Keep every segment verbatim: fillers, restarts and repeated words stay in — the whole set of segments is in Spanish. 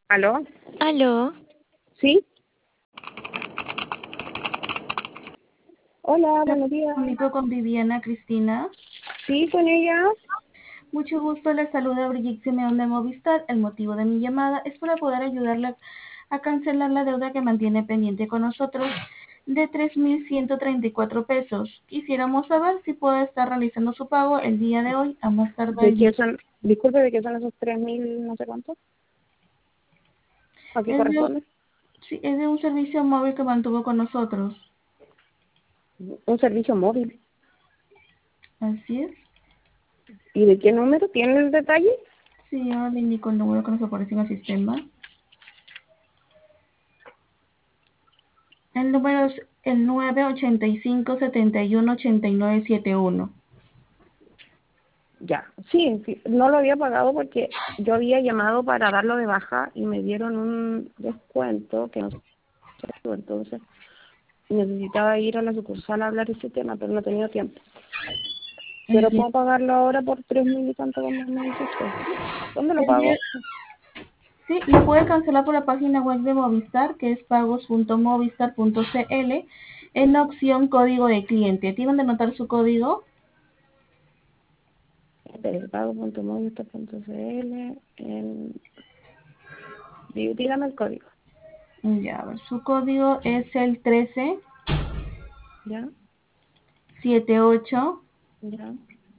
¿Aló? Aló, ¿Sí? Hola, buenos días. Comunico con Viviana Cristina. Sí, con ella. Mucho gusto, les saluda Brigitte Simeón de Movistar. El motivo de mi llamada es para poder ayudarle a cancelar la deuda que mantiene pendiente con nosotros de tres mil ciento treinta y cuatro pesos. Quisiéramos saber si puede estar realizando su pago el día de hoy a más tardar ¿De el día. qué son? Disculpe, ¿de qué son esos tres mil no sé cuántos? ¿A qué Es de, corresponde? sí, es de un servicio móvil que mantuvo con nosotros. Un servicio móvil. Así es. ¿Y de qué número tiene el detalle? Sí, ahora le indico el número que nos aparece en el sistema. El número es el nueve ochenta y cinco setenta y uno ochenta y nueve setenta y uno. Ya, sí, sí, no lo había pagado porque yo había llamado para darlo de baja y me dieron un descuento que no sé, entonces necesitaba ir a la sucursal a hablar ese tema, pero no he tenido tiempo. Pero Enti- puedo pagarlo ahora por tres mil y tanto como me dice usted. ¿Dónde lo Tendría, pago? sí, lo puede cancelar por la página web de Movistar, que es pagos punto movistar punto cl, en la opción código de cliente. ¿Tiene donde anotar su código? Pago punto movistar punto cl. En... Dí- Dígame el código. Ya, a ver, su código es el trece ¿Ya? setenta y ocho ¿Ya?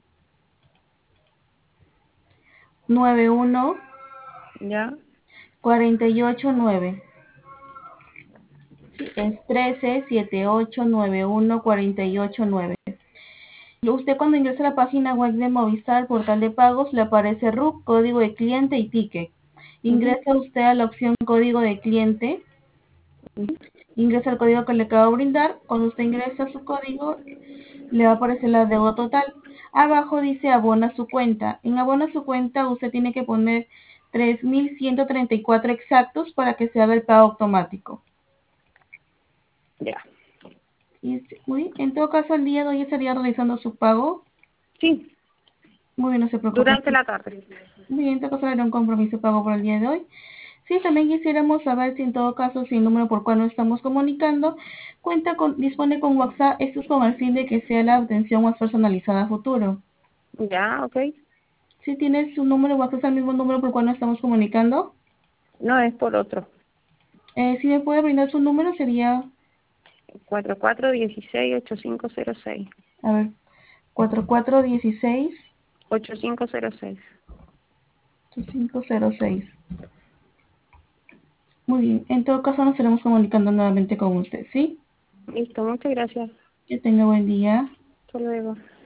noventa y uno ¿Ya? cuarenta y ocho nueve. Sí, es trece setenta y ocho noventa y uno cuarenta y ocho nueve. Usted cuando ingresa a la página web de Movistar, portal de pagos, le aparece R U C, código de cliente y ticket. Ujú, Ingresa usted a la opción código de cliente, ujú. ingresa el código que le acabo de brindar. Cuando usted ingresa su código, le va a aparecer la deuda total. Abajo dice abona su cuenta. En abona su cuenta usted tiene que poner tres mil ciento treinta y cuatro exactos para que se haga el pago automático. Ya. Y, muy, en todo caso, el día de hoy estaría realizando su pago. Sí, Muy bien, no se preocupe. durante la tarde. Muy bien, en todo caso haré un compromiso de pago por el día de hoy. Sí, también quisiéramos saber si en todo caso, si el número por cual nos estamos comunicando cuenta con, dispone con WhatsApp, esto es con el fin de que sea la atención más personalizada a futuro. Ya, ok. Si tiene su número de WhatsApp, el mismo número por el cual nos estamos comunicando, No es por otro. eh, si me puede brindar su número sería, cuatro cuatro uno seis ocho cinco cero seis. a ver, cuatro cuatro uno seis ocho cinco cero seis. ocho cinco cero seis. Muy bien, en todo caso nos estaremos comunicando nuevamente con usted, ¿sí? Listo, muchas gracias. Que tenga buen día. Hasta luego.